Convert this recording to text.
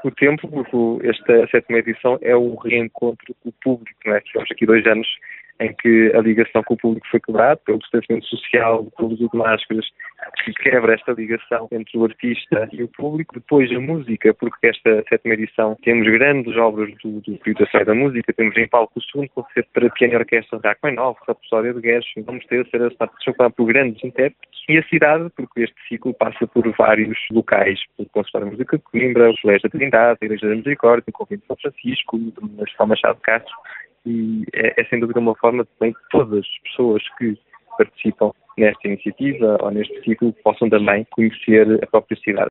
o tempo, porque esta sétima edição é o reencontro com o público, não é? Tivemos aqui 2 anos em que a ligação com o público foi quebrada pelo distanciamento social, pelo uso de máscaras, que quebra esta ligação entre o artista e o público. Depois a música, porque esta sétima edição temos grandes obras do período da Feira da Música, temos em palco o segundo concerto para piano e orquestra de Rachmaninoff, Rapsódia de Gershwin, vamos ter a participação por grandes intérpretes, e a cidade, porque este ciclo passa por vários locais, pelo Conservatório de Música de Coimbra, o Colégio da Trindade, a Igreja da Misericórdia, o Convento de São Francisco, a Escola Machado de Castro, e é sem dúvida uma forma também que todas as pessoas que participam nesta iniciativa ou neste ciclo possam também conhecer a própria cidade.